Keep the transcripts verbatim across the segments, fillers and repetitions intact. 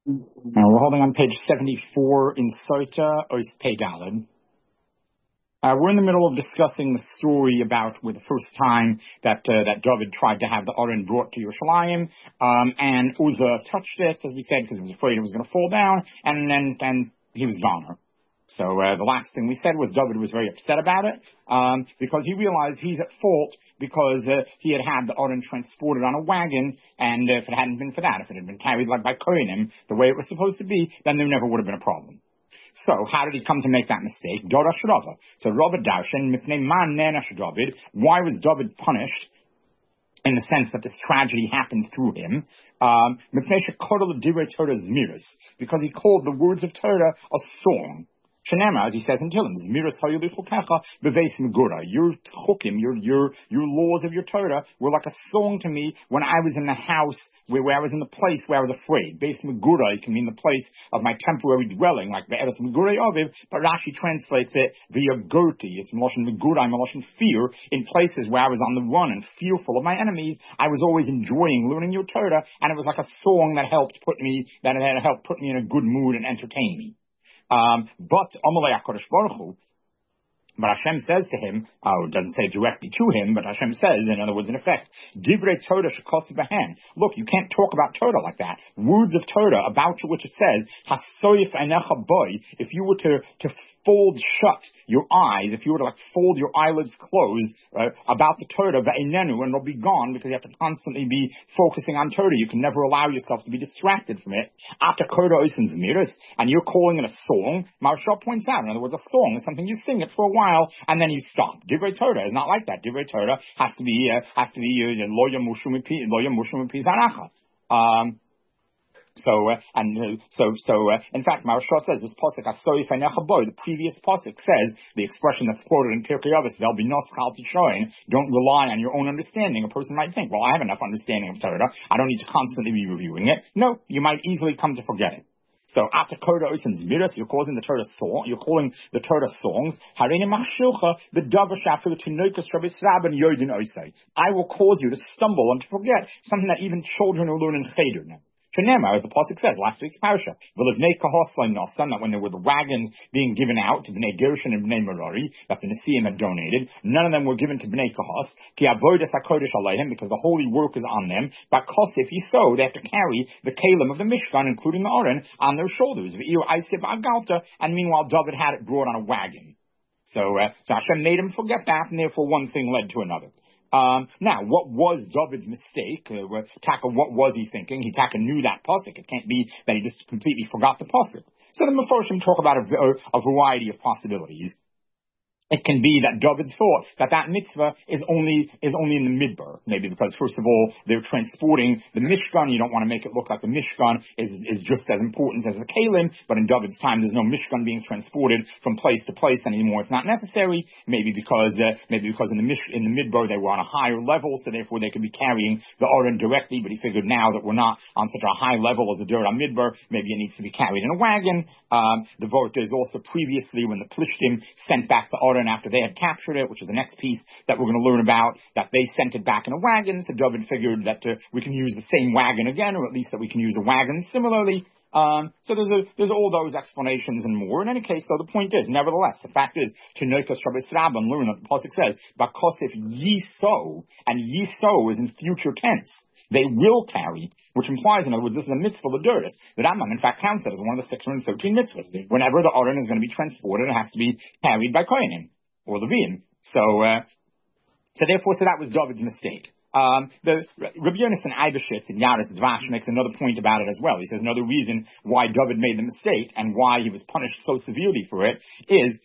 Now we're holding on page seventy-four in Sota, Ois Pei Daled. Uh, we're in the middle of discussing the story about with the first time that uh, that David tried to have the Aron brought to Yerushalayim, um, and Uzzah touched it, as we said, because he was afraid it was going to fall down, and then and he was gone. So uh, the last thing we said was David was very upset about it um, because he realized he's at fault because uh, he had had the Aron transported on a wagon, and uh, if it hadn't been for that, if it had been carried like by Kohanim, the way it was supposed to be, then there never would have been a problem. So how did he come to make that mistake? Dorash Rava. So Rava Darshan, Mipnei Man Nenash David. Why was David punished? In the sense that this tragedy happened through him, um, because he called the words of Torah a song. Shenema, as he says in Tehillim, your chukim, your your your laws of your Torah were like a song to me when I was in the house where, where I was in the place where I was afraid. Beis Megurai can mean the place of my temporary dwelling, like the Eretz Megurai Aviv, but Rashi translates it via Gerti. It's Meloshin Megurai, Meloshin fear. In places where I was on the run and fearful of my enemies, I was always enjoying learning your Torah, and it was like a song that helped put me that had helped put me in a good mood and entertain me. Um, but Amalei HaKadosh Baruch Hu, but Hashem says to him, oh, it doesn't say directly to him, but Hashem says, in other words, in effect, Divrei Torah shekos b'hen. Look, you can't talk about Torah like that. Words of Torah, about which it says, Hasoyif einecha boy, if you were to, to fold shut your eyes, if you were to like fold your eyelids closed, uh, about the Torah, ve'inenu, and it'll be gone, because you have to constantly be focusing on Torah. You can never allow yourself to be distracted from it. Ata Torah oisen zemiris, and you're calling it a song. Maharsha points out, in other words, a song is something you sing it for a while, and then you stop. Divrei Torah is not like that. Divrei Torah has to be uh, has to be lo yamushu mipi lo yamushu mipi zaracha. Um. So uh, and uh, so so uh, in fact, Maharsha says this pasuk Hasoyif einecha boy. The previous pasuk says the expression that's quoted in Pirkei Avos, "Vel binos chal tishoin." Don't rely on your own understanding. A person might think, well, I have enough understanding of Torah. I don't need to constantly be reviewing it. No, you might easily come to forget it. So after Torah and Zmiris, you're causing the Torah song, you're calling the Torah songs. Harini machshilcha the davasha for the tinokas Shabbos Rabban Yodin Osei. I will cause you to stumble and to forget something that even children who learn in cheder know. Shenema, as the pasuk says, last week's parasha, v'livnei kahosla nosan, that when there were the wagons being given out to Bnei Gershon and Bnei Merari, that the Nesiim had donated, none of them were given to Bnei Kahos, ki avodas hakodesh aleihem, because the holy work is on them. But if you so, they have to carry the kalim of the Mishkan, including the Aron, on their shoulders. And meanwhile, David had it brought on a wagon. So, uh, so Hashem made him forget that, and therefore one thing led to another. Um, now, what was David's mistake? Uh, Taka, what was he thinking? He Taka knew that pasuk. It can't be that he just completely forgot the pasuk. So the Mefarshim talk about a, a variety of possibilities. It can be that David thought that that mitzvah is only is only in the midbar. Maybe because, first of all, they're transporting the Mishkan. You don't want to make it look like the Mishkan is is just as important as the Kalim. But in David's time, there's no Mishkan being transported from place to place anymore. It's not necessary. Maybe because uh, maybe because in the Mish, in the midbar they were on a higher level, so therefore they could be carrying the Aron directly. But he figured now that we're not on such a high level as the Dur on midbar, maybe it needs to be carried in a wagon. Um, the vote is also previously when the Plishtim sent back the Aron after they had captured it, which is the next piece that we're going to learn about, that they sent it back in a wagon. So David figured that uh, we can use the same wagon again, or at least that we can use a wagon similarly. Um, so there's a, there's all those explanations and more. In any case, though, the point is, nevertheless, the fact is, to Noikas Shabbos Rabban, learn that the pasuk says, "Bakosif ye so," and ye so is in future tense. They will carry, which implies, in other words, this is a mitzvah l'duris. The Rambam, in fact, counts it as one of the six hundred thirteen mitzvahs. Whenever the Aron is going to be transported, it has to be carried by Kohanim or Levim. So, uh, so therefore, so that was David's mistake. Um, the Rabbi Yonasan Eibeshitz in Yaris Dvash makes another point about it as well. He says another reason why David made the mistake and why he was punished so severely for it is,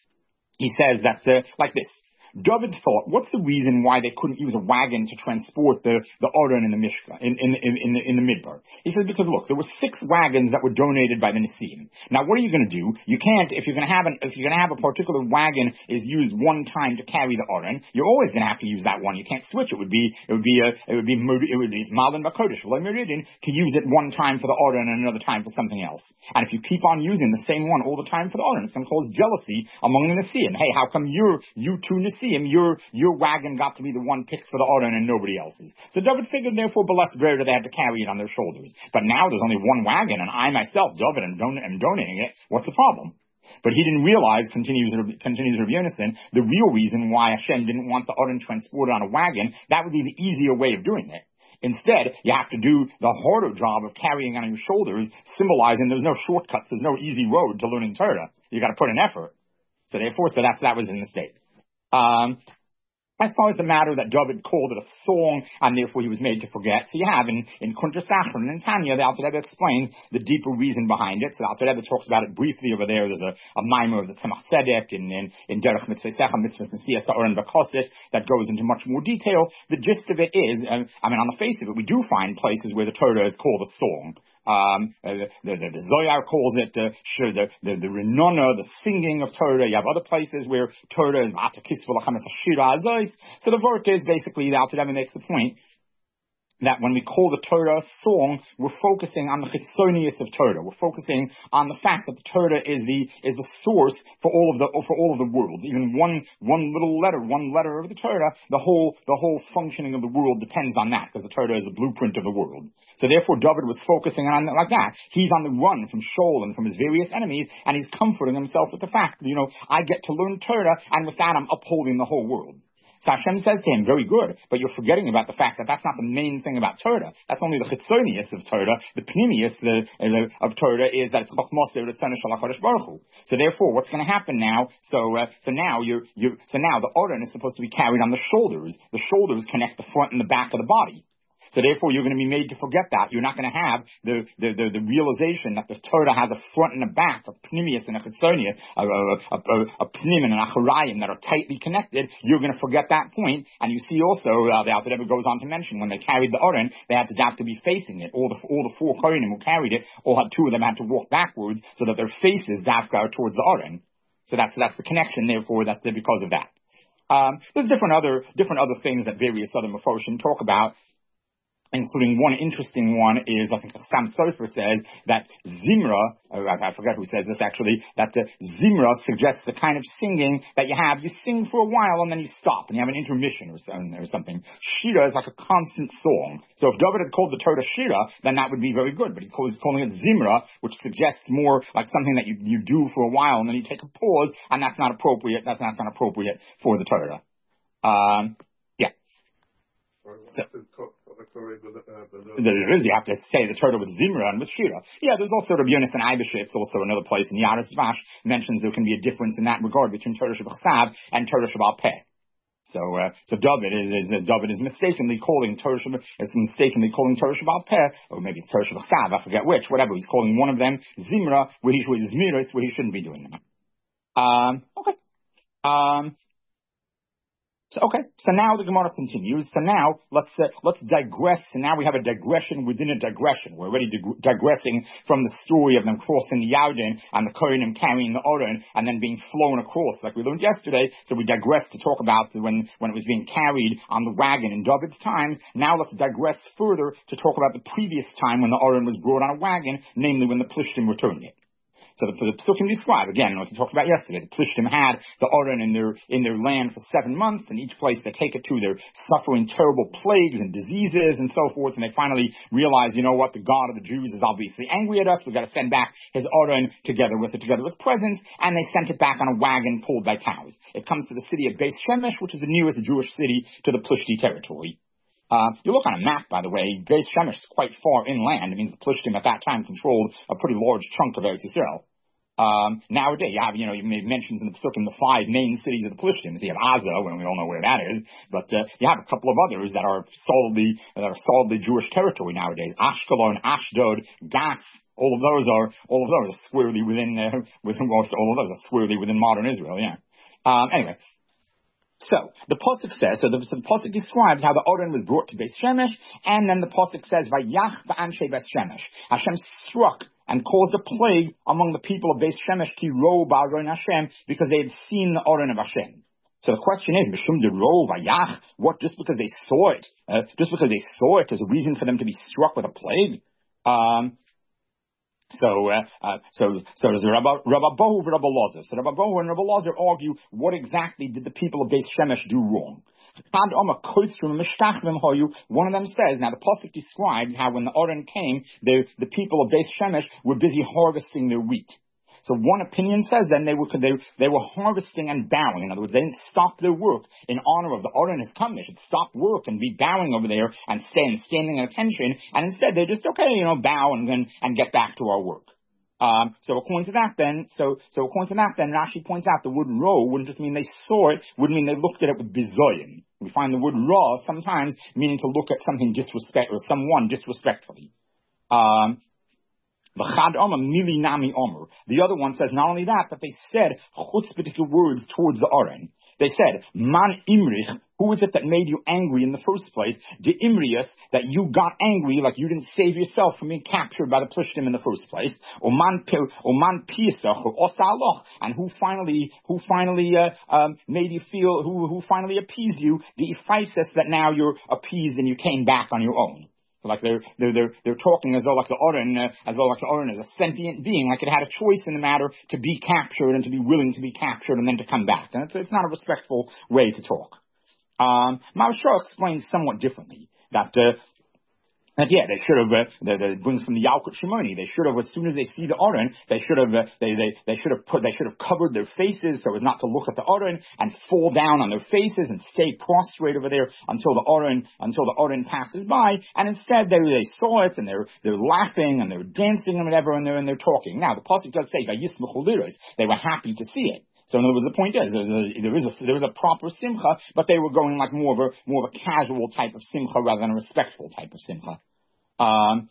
he says that, uh, like this. David thought, what's the reason why they couldn't use a wagon to transport the, the Aron in the Mishka, in, in, in, in, the, in the Midbar? He says, because look, there were six wagons that were donated by the Nesiim. Now, what are you going to do? You can't, if you're going to have an, if you're going to have a particular wagon is used one time to carry the Aron, you're always going to have to use that one. You can't switch. It would be, it would be, a, it would be, it would be Malin Bakodesh, Meridin, to use it one time for the Aron and another time for something else. And if you keep on using the same one all the time for the Aron, it's going to cause jealousy among the Nesiim. Hey, how come you're, you two Nesiim him, your your wagon got to be the one picked for the Aron and nobody else's. So David figured, therefore, Belas Brera, they had to carry it on their shoulders. But now there's only one wagon, and I myself, David, am, don- am donating it. What's the problem? But he didn't realize, continues, continues Rabbi Yonason, the real reason why Hashem didn't want the Aron transported on a wagon, that would be the easier way of doing it. Instead, you have to do the harder job of carrying on your shoulders, symbolizing there's no shortcuts, there's no easy road to learning Torah. You got to put an effort. So therefore, so that's, that was in the state. Um, as far as the matter that David called it a song, and therefore he was made to forget, so you have in, in Kuntra Sachron and Tanya, the Alter Rebbe explains the deeper reason behind it. So the Alter Rebbe talks about it briefly over there. There's a, a mimer of the Tzemach Tzedek in, in, in Derech Mitzvah Secha, Mitzvah Nesiyas Ha'oren B'Kosich that goes into much more detail. The gist of it is, uh, I mean, on the face of it, we do find places where the Torah is called a song. Um, uh, the, the, the Zohar calls it uh, sure, the, the, the Renona, the singing of Torah. You have other places where Torah is Atakis V'Lachem Shira Azois. So the work is basically, the Alter Rebbe makes the point that when we call the Torah a song, we're focusing on the chitzonius of Torah. We're focusing on the fact that the Torah is the is the source for all of the for all of the worlds. Even one one little letter, one letter of the Torah, the whole the whole functioning of the world depends on that, because the Torah is the blueprint of the world. So therefore, David was focusing on it like that. He's on the run from Shaul and from his various enemies, and he's comforting himself with the fact that, you know, I get to learn Torah, and with that, I'm upholding the whole world. So Hashem says to him, very good, but you're forgetting about the fact that that's not the main thing about Torah. That's only the chitzonius of Torah. The pnimius the, uh, of Torah is that it's chokmos v'ritzon shel HaKadosh Baruch Hu. So therefore, what's going to happen now? So uh, so now you're you so now the Aron is supposed to be carried on the shoulders. The shoulders connect the front and the back of the body. So therefore, you're going to be made to forget that. You're not going to have the, the, the, the realization that the Torah has a front and a back, a pnimius and a chitzonius, a, a, a, a, a pnimin and a charayim that are tightly connected. You're going to forget that point. And you see also, uh, the Alter Rebbe goes on to mention, when they carried the Aron, they had to have to be facing it. All the, all the four kohanim who carried it, all had two of them had to walk backwards so that their faces dafka are towards the Aron. So that's, that's the connection, therefore, that's because of that. Um, there's different other, different other things that various other Meforshim talk about, including one interesting one is, I think Sam Sofer says that Zimra, uh, I, I forget who says this actually, that uh, Zimra suggests the kind of singing that you have, you sing for a while and then you stop and you have an intermission or, so, or something. Shira is like a constant song. So if David had called the Torah Shira, then that would be very good, but he calls, calling it Zimra, which suggests more like something that you, you do for a while and then you take a pause, and that's not appropriate, that's not, that's not appropriate for the Torah. Um, yeah. So, there is, you have to say the Torah with Zimra and with Shira. Yeah, there's also Rabbi Yonason Eibeshitz, also another place in Yaris Dvash, mentions there can be a difference in that regard between Torah Shebachsav and Torah Shebal Peh. So, uh, so David is, is uh, David is mistakenly calling Torah Shebal, is mistakenly calling Torah Shebal Peh, or maybe it's Torah Shebachsav, I forget which, whatever. He's calling one of them Zimra, where he should Zmiris, where he shouldn't be doing that. Um, okay. Um, So, okay, so now the Gemara continues. So now let's uh, let's digress. And now we have a digression within a digression. We're already dig- digressing from the story of them crossing the Yarden and the Kohanim carrying the Aron and then being flown across, like we learned yesterday. So we digress to talk about when when it was being carried on the wagon in David's times. Now let's digress further to talk about the previous time when the Aron was brought on a wagon, namely when the Plishtim returned it. So the, the Psukim describe, again, like we talked about yesterday, the Plishtim had the Aron in their, in their land for seven months, and each place they take it to, they're suffering terrible plagues and diseases and so forth, and they finally realize, you know what, the God of the Jews is obviously angry at us, we've got to send back his Aron together with it, together with presents, and they sent it back on a wagon pulled by cows. It comes to the city of Beis Shemesh, which is the nearest Jewish city to the Plishti territory. Uh, you look on a map, by the way, Beis Shemesh is quite far inland. It means the Plishtim at that time controlled a pretty large chunk of Eretz Yisrael. Um, nowadays, you have, you know, you made mentions in the Psukim, the five main cities of the Plishtim. So you have Aza, and we all know where that is, but uh, you have a couple of others that are solidly, that are solidly Jewish territory nowadays. Ashkelon, Ashdod, Gas, all of those are, all of those are squarely within, uh, within, all of those are squarely within modern Israel, yeah. Um, anyway. So, the Pasuk says, so the, so the Pasuk describes how the Aron was brought to Beis Shemesh, and then the Pasuk says, Vayach ba'anshe Beis Shemesh. Hashem struck and caused a plague among the people of Beis Shemesh, ki ro ba'aron Hashem, because they had seen the Aron of Hashem. So the question is, Mishum de ro vayach, what, just because they saw it, uh, just because they saw it is a reason for them to be struck with a plague? Um, So, uh, uh, so, so there's Rabbi, Rabbi Bohu and Rabbi Lozer. So Rabbi Bohu and Rabbi Lozer argue what exactly did the people of Beis Shemesh do wrong. One of them says, now the Pasuk describes how when the Oren came, the, the people of Beis Shemesh were busy harvesting their wheat. So one opinion says then they were, they, they were harvesting and bowing. In other words, they didn't stop their work in honor of the Oren has come. They should stop work and be bowing over there and stand, standing at attention. And instead they just, okay, you know, bow and then, and get back to our work. Um, so according to that then, so, so according to that then, Rashi points out the word ro wouldn't just mean they saw it, wouldn't mean they looked at it with bizoyim. We find the word ra sometimes meaning to look at something disrespect, or someone disrespectfully. Um, The other one says not only that, but they said chutzpah words towards the Oren. They said, Man imrich, who is it that made you angry in the first place? De imrius, that you got angry like you didn't save yourself from being captured by the Plishtim in the first place. Or man piesach, or osaloch, and who finally, who finally uh, um, made you feel, who who finally appeased you? The ephisis, that now you're appeased and you came back on your own. So like they're, they're, they're, they're talking as though like the Oren, uh, as though like the Oren is a sentient being, like it had a choice in the matter to be captured and to be willing to be captured and then to come back. And it's, it's not a respectful way to talk. Um, Maharsha explains somewhat differently that, uh, that yeah, they should have, uh, that, that brings from the Yalkut Shimoni, they should have, as soon as they see the Oren, they should have, uh, they, they, they should have put, they should have covered their faces so as not to look at the Oren and fall down on their faces and stay prostrate over there until the Oren, until the Oren passes by. And instead they, they saw it and they're, they're laughing and they're dancing and whatever and they're, and they're talking. Now the Pasuk does say, they were happy to see it. So in other words, the point is, there's a, there is a, there is a proper simcha, but they were going like more of a, more of a casual type of simcha rather than a respectful type of simcha. Um,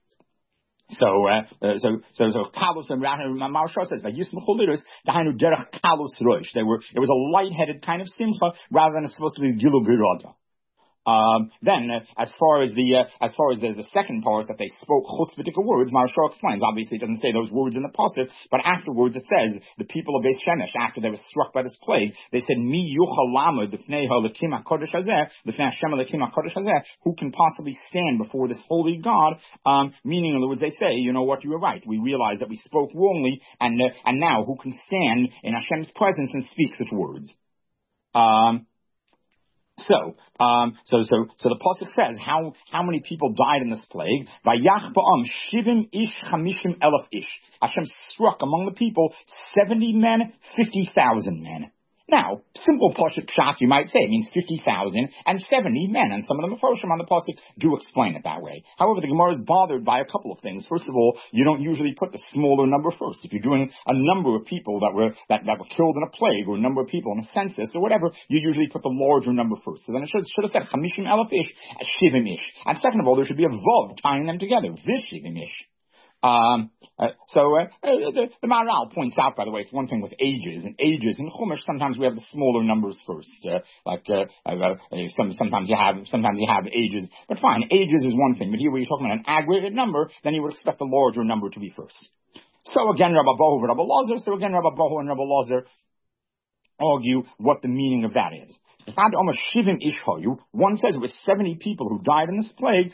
so, uh, uh, so, so, so, kalos and Maharsha says, "Vayismachulirus dahainu derech kalos roish." They were, it was a lightheaded kind of simcha rather than it's supposed to be gilu girada. Um, then, uh, as far as the uh, as far as the, the second part that they spoke chutzpah words, Maharsha explains. Obviously, it doesn't say those words in the pasuk, but afterwards it says the people of Beis Shemesh, after they were struck by this plague, they said, "Mi yuchal lamed lifnei halakim hakodesh hazeh, lifnei Hashem halakim hakodesh hazeh." Who can possibly stand before this holy God? Um, meaning, in other words, they say, you know what, you were right. We realize that we spoke wrongly, and uh, and now who can stand in Hashem's presence and speak such words? Um. So, um, so, so, so the pasuk says how how many people died in this plague? Vayach ba'am shivim ish chamishim elef ish. Hashem struck among the people seventy men, fifty thousand men. Now, simple pasuk pshat, you might say, it means fifty thousand and seventy men, and some of the Mefarshim on the pasuk do explain it that way. However, the Gemara is bothered by a couple of things. First of all, you don't usually put the smaller number first. If you're doing a number of people that were that, that were killed in a plague, or a number of people in a census, or whatever, you usually put the larger number first. So then it should, should have said chamishim elef ish, shivim ish. And second of all, there should be a vav tying them together, vishivim ish. Um, uh, so uh, uh, the, the Maharal points out, by the way, it's one thing with ages. And ages in Chumash, sometimes we have the smaller numbers first. Uh, like uh, uh, some, sometimes you have sometimes you have ages, but fine, ages is one thing. But here, when you're talking about an aggregate number, then you would expect the larger number to be first. So again, Rabbi Bohu and Rabbi Lozer. So again, Rabbi Bohu and Rabbi Lozer argue what the meaning of that is. One says it was seventy people who died in this plague,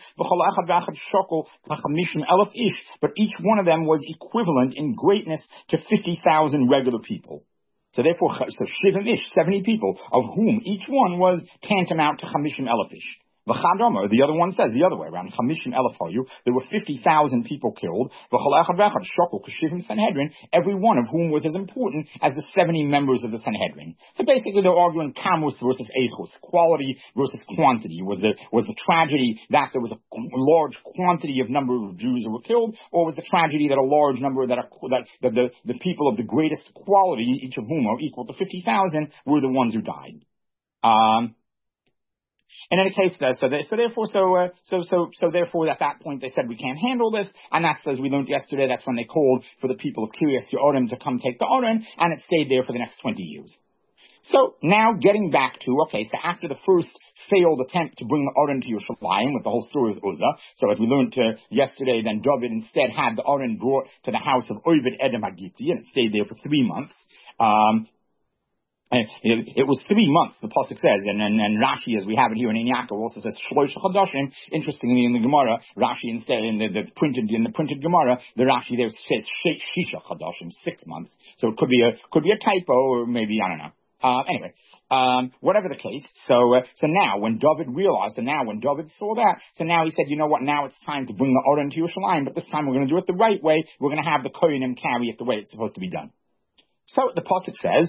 but each one of them was equivalent in greatness to fifty thousand regular people. So therefore, so shivim ish, seventy people, of whom each one was tantamount to chamishim elef ish. The other one says the other way around. Chamishim elef hayu. There were fifty thousand people killed. Sanhedrin, every one of whom was as important as the seventy members of the Sanhedrin. So basically, they're arguing kamus versus eichus, quality versus quantity. Was the was the tragedy that there was a large quantity of number of Jews who were killed, or was the tragedy that a large number that are, that, that the the people of the greatest quality, each of whom are equal to fifty thousand, were the ones who died? Um. In any case, uh, so, they, so therefore, so, uh, so, so, so therefore, at that point, they said we can't handle this, and that's, as we learned yesterday, that's when they called for the people of Kiryas Ye'arim to come take the Oren, and it stayed there for the next twenty years. So now, getting back to, okay, so after the first failed attempt to bring the Oren to Yerushalayim with the whole story of Uzzah, so as we learned uh, yesterday, then David instead had the Oren brought to the house of Oved Edom Hagiti, and it stayed there for three months. Um, And it, it was three months, the pasuk says, and, and and Rashi, as we have it here in Yaakov, also says shlosh chadashim. Interestingly, in the Gemara, Rashi instead in the, the printed in the printed Gemara, the Rashi there says shisha chadashim, six months. So it could be a could be a typo, or maybe I don't know. Uh, anyway, um, whatever the case. So uh, so now when David realized, and now when David saw that, so now he said, you know what? Now it's time to bring the Aron to Yerushalayim, but this time we're going to do it the right way. We're going to have the Kohanim carry it the way it's supposed to be done. So the pasuk says,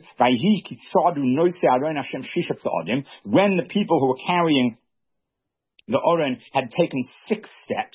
when the people who were carrying the Aron had taken six steps,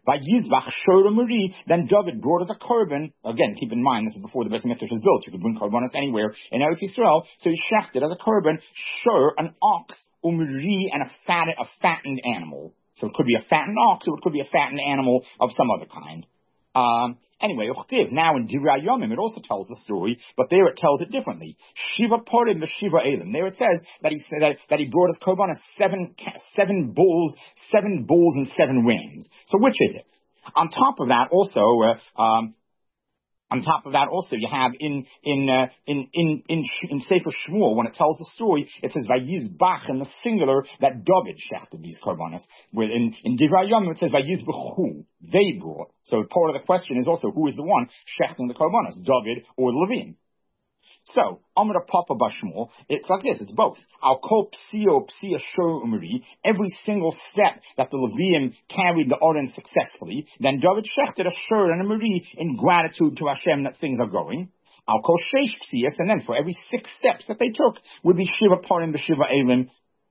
then David brought as a korban. Again, keep in mind, this is before the Beis Hamikdash was built. You could bring korbanos anywhere in Eretz Yisrael. So he shechted as a korban, sure, an ox, umri, and a fatted, a fattened animal. So it could be a fattened ox, or it could be a fattened animal of some other kind. Um, anyway, now in Divrei Yomim, it also tells the story, but there it tells it differently. Shiva Porim Shiva Elim. There it says that he said that, that he brought his korbanos seven seven bulls, seven bulls and seven rams. So which is it? On top of that, also, uh, um, on top of that, also you have in in uh, in in in in Sefer Shmuel, when it tells the story, it says Vayizbach in the singular that David shechted these korbanos. Where in in Divrei Yomim it says Vayizbachu, they brought. So part of the question is also who is the one shechting the korbanos, David or Levine. So, Amar Papa Bashmul, it's like this, it's both. Al kol psio psia shur umri, every single step that the Levium carried the Aron successfully, then David shechted a shur and a mari in gratitude to Hashem that things are going. Al kol sheish psias, and then for every six steps that they took would be shiva parim b'shiva elim,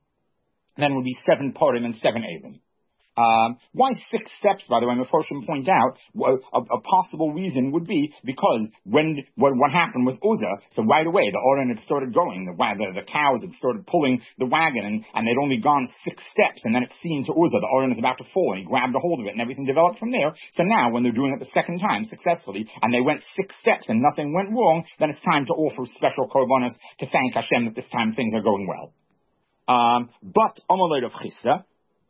then would be seven parim and seven elim. Um, why six steps, by the way, Meforshim point out, a, a possible reason would be because when, what, what happened with Uzzah, so right away the Aron had started going, the, the, the cows had started pulling the wagon, and, and they'd only gone six steps, and then it seemed to Uzzah the Aron is about to fall, and he grabbed a hold of it, and everything developed from there. So now, when they're doing it the second time successfully, and they went six steps and nothing went wrong, then it's time to offer special korbanos to thank Hashem that this time things are going well. Um, but, Amalei Rav Chisda,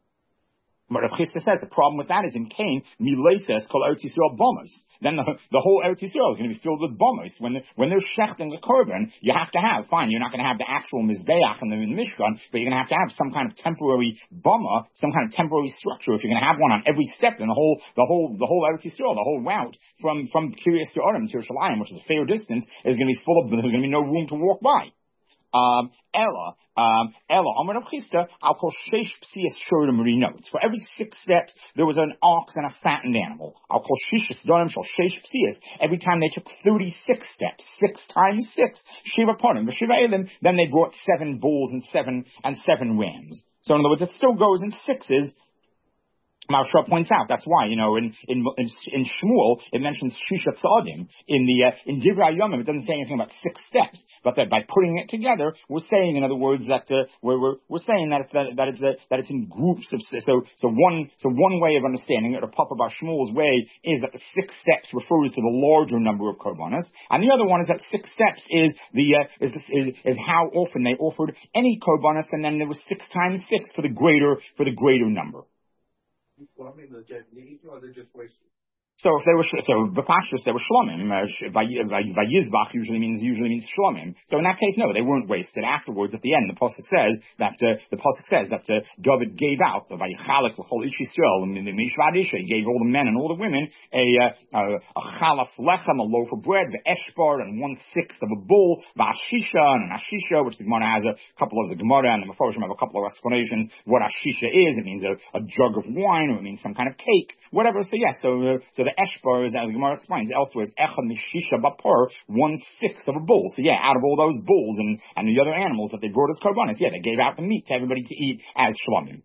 But Rav Chisda says the problem with that is in Cain, Mileses kol Eretz Yisrael bombos. Then the, the whole Eretz Yisrael is going to be filled with bombos. When, the, when they're shechting the korban, you have to have, fine, you're not going to have the actual Mizbeach in the, in the Mishkan, but you're going to have to have some kind of temporary bomba, some kind of temporary structure. If you're going to have one on every step in the whole, the whole, the whole Eretz Yisrael, the whole route from, from Kiryas Ye'arim to Yerushalayim, which is a fair distance, is going to be full of, there's going to be no room to walk by. Um, Ella, um, Ella, Amar Rav Chisda, I'll call Sheish Psias Shurim notes. For every six steps, there was an ox and a fattened animal. I'll call Shishis Dorim Shal Sheish Psias. Every time they took thirty-six steps, six times six, Shiva Ponim, Shiva Elim, then they brought seven bulls and seven, and seven rams. So in other words, it still goes in sixes. Maharsha points out that's why, you know, in in in, in Shmuel it mentions Shisha Tzadim. In the uh, in Divrei Yomim it doesn't say anything about six steps, but that by putting it together, we're saying, in other words, that uh, we're, we're we're saying that it's that, that it's uh, that it's in groups of so so one so one way of understanding it, or Papa Bar Shmuel's way, is that the six steps refers to the larger number of korbanos, and the other one is that six steps is the uh, is, this, is is how often they offered any korbanos, and then there was six times six for the greater for the greater number. Well, I mean, they need or they just wasted. So if they were so b'pashtus they were shlomim. Vayizbach usually means usually means shlomim. So in that case, no, they weren't wasted. Afterwards, at the end, the pasuk says that uh, the pasuk says that uh, David gave out the vayichalek l'chol ish Yisrael, and the mishvad isha, he gave all the men and all the women a uh, a chalas lechem, a loaf of bread, the eshbar, and one sixth of a bull, v'ashisha and an ashisha, which the Gemara has a couple of the Gemara and the Meforshim have a couple of explanations what ashisha is. It means a, a jug of wine, or it means some kind of cake, whatever. So yes, so uh, so the eshbar, as the Gemara explains elsewhere, is echad mishisha bapor, one sixth of a bull. So yeah, out of all those bulls and, and the other animals that they brought as korbanos, yeah, they gave out the meat to everybody to eat as shlomim.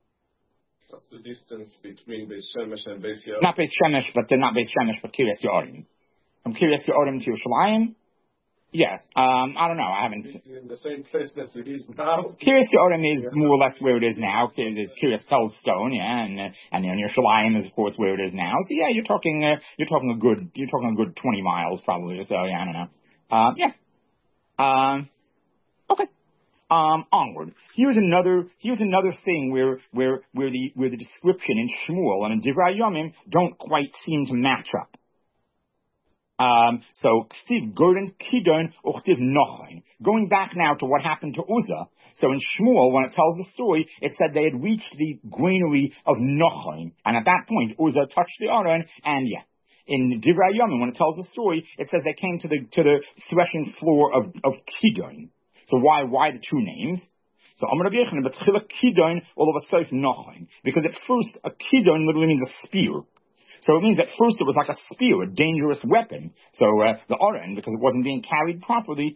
What's the distance between Beis Shemesh and Beis Ye'arim? Not Beis Shemesh, but uh, not Beis Shemesh, but Kiryas Ye'arim. From Kiryas Ye'arim to Yerushalayim. Yeah, um, I don't know. I haven't. It's in the same place that it is now. Kiryas Ye'arim is yeah. more or less where it is now. There's Kiryas Tel Stone, yeah, and uh, and then Yerushalayim is of course where it is now. So yeah, you're talking uh, you're talking a good you're talking a good twenty miles probably or so. Yeah, I don't know. Uh, yeah. Um. Okay. Um. Onward. Here's another here's another thing where where where the where the description in Shmuel and in Divrei Yomim don't quite seem to match up. Um, so, Ktiv Goren Kidon Uchtiv Nochain. Going back now to what happened to Uzzah. So in Shmuel, when it tells the story, it said they had reached the granary of Nochain. And at that point, Uzzah touched the Aron, and yeah. In Divrei Yomim, when it tells the story, it says they came to the, to the threshing floor of, of Kidon. So why, why the two names? So Amar Rabbi Yochanan, but Chila Kidon, all of a sudden Nochain. Because at first, a Kidon literally means a spear. So it means at first it was like a spear, a dangerous weapon. So uh, the Aron, because it wasn't being carried properly,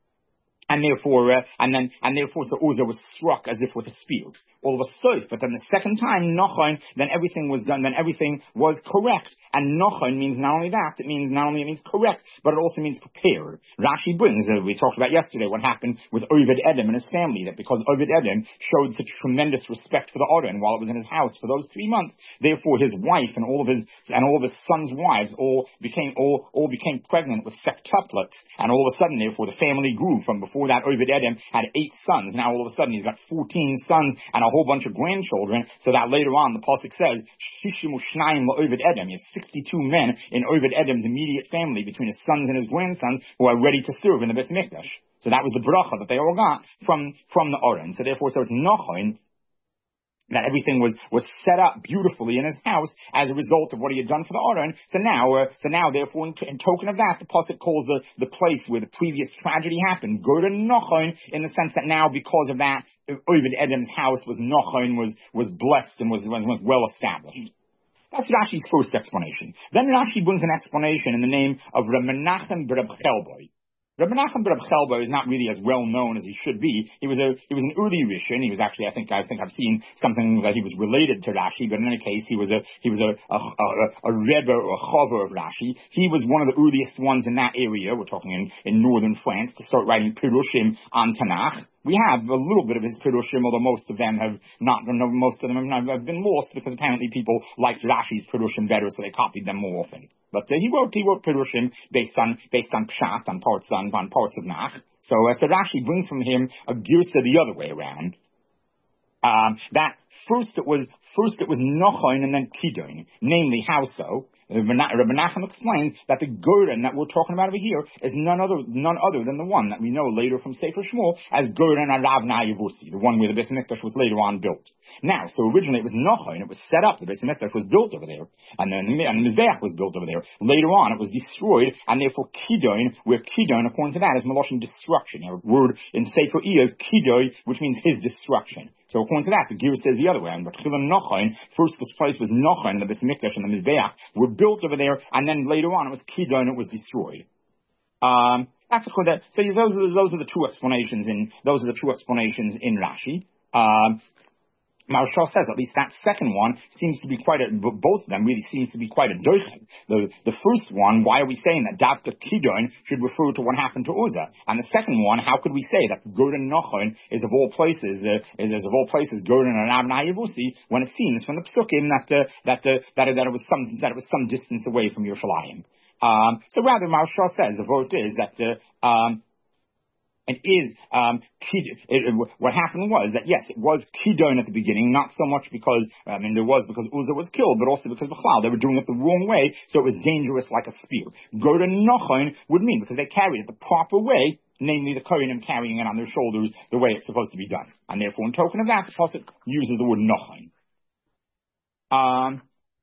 and therefore, uh, and then, and therefore, the Uzzah was struck as if with a spear. All of a sudden, but then the second time, Nochain, then everything was done, then everything was correct. And Nochain means not only that, it means not only it means correct, but it also means prepared. Rashi brings, uh, we talked about yesterday what happened with Oved Edom and his family, that because Oved Edom showed such tremendous respect for the Aron while it was in his house for those three months, therefore his wife and all of his, and all of his sons' wives all became, all, all became pregnant with septuplets, and all of a sudden, therefore, the family grew from before that Oved Edom had eight sons. Now all of a sudden he's got fourteen sons and a whole bunch of grandchildren. So that later on the pasuk says, Shishimu Shnayim Oved Edom. He has sixty-two men in Oved Edom's immediate family between his sons and his grandsons who are ready to serve in the Beis Mikdash. So that was the bracha that they all got from, from the Aron. So therefore, so it's Nochain, that everything was, was set up beautifully in his house as a result of what he had done for the Aron. So now, uh, so now, therefore, in, in token of that, the pasuk calls the, the place where the previous tragedy happened, Goren Nochain, in the sense that now, because of that, Oved Edom's house was Nochain, was, was blessed and was, was, was well established. That's Rashi's first explanation. Then Rashi brings an explanation in the name of Reb Menachem Reb Chelboi. Reb Menachem Reb Chelboi is not really as well known as he should be. He was a he was an early Rishon. He was actually I think I think I've seen something that he was related to Rashi, but in any case he was a he was a a, a, a Rebbe or a Chaver of Rashi. He was one of the earliest ones in that area. We're talking in, in northern France to start writing Pirushim on Tanakh. We have a little bit of his Pirushim, although most of them have not, most of them have been lost because apparently people liked Rashi's Pirushim better, so they copied them more often. But uh, he wrote, he wrote Pirushim based on, based on Pshat, on parts, on, on parts of Nach. So, uh, so Rashi brings from him a Girsa the other way around. Um, that first it was, first it was Nochain and then Kidon. Namely, how so? Rabbi Menachem explains that the Goren that we're talking about over here is none other, none other than the one that we know later from Sefer Shmuel as Goren Arav Nayavusi, the one where the Beis Mikdash was later on built. Now, so originally it was Nochain, it was set up, the Beis Mikdash was built over there, and then and the Mizbeach was built over there. Later on it was destroyed, and therefore Kidon, where Kidon, according to that, is Meloshin destruction. A word in Sefer Iyov, Kidoi, which means his destruction. So according to that, the Gira says the other way. But Chilam Nochain, first this place was Nochain, the Beis Mikdash and the Mizbeach were built over there, and then later on it was Kidon, it was destroyed. Um, that's that. So those are the, those are the two explanations in those are the two explanations in Rashi. Um, Maharshal says at least that second one seems to be quite a, both of them really seems to be quite a doichet. The, the first one, why are we saying that Davka Kidon should refer to what happened to Uzzah? And the second one, how could we say that Goren Nochain is of all places, uh, is, is of all places Goren and Arav Nayavusi, when it seems from the Psukim that, uh, that, uh, that, that it was some, that it was some distance away from Yerushalayim. Um, so rather, Maharshal says, the vote is that, uh, um, It is, um, it, it, what happened was that, yes, it was Kidon at the beginning, not so much because, I mean, there was because Uzzah was killed, but also because Bechlal, they were doing it the wrong way, so it was dangerous like a spear. Goren Nochain would mean, because they carried it the proper way, namely the Kohanim carrying it on their shoulders the way it's supposed to be done. And therefore, in token of that, the Pasuk uses the word Nochain. Um,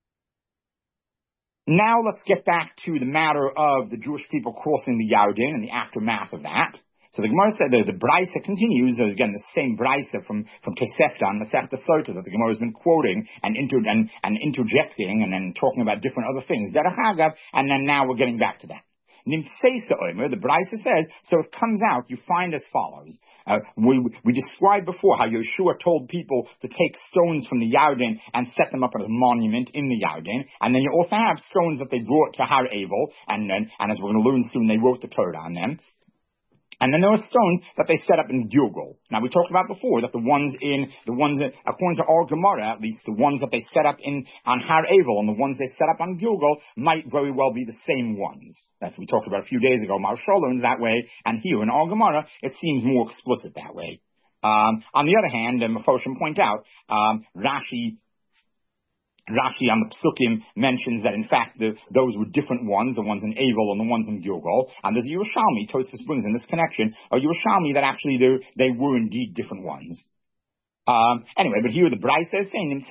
now let's get back to the matter of the Jewish people crossing the Yarden and the aftermath of that. So the Gemara said, the, the Braisa continues, again, the same Braisa from, from Tosefta and Masechta Sota that the Gemara has been quoting and, inter, and, and interjecting and then talking about different other things. Derech Agav, and then now we're getting back to that. Nimtseisa Omer, the Braisa says, so it comes out, you find as follows. Uh, we, we described before how Yeshua told people to take stones from the Yarden and set them up as a monument in the Yarden. And then you also have stones that they brought to Har Evel, and, and, and as we're going to learn soon, they wrote the Torah on them. And then there were stones that they set up in Gilgal. Now we talked about before that the ones in, the ones that, according to our Gemara at least, the ones that they set up in, on Har Evel and the ones they set up on Gilgal might very well be the same ones. That's what we talked about a few days ago. Maharshal learns that way, and here in our Gemara, it seems more explicit that way. Um, on the other hand, and Mephoshim point out, um, Rashi Rashi on the Psukim mentions that in fact the, those were different ones, the ones in Avel and the ones in Gilgal. And there's a Yerushalmi, Tosfos brings in this connection, a Yerushalmi that actually they were indeed different ones. Um, anyway, but here the Brisa is saying,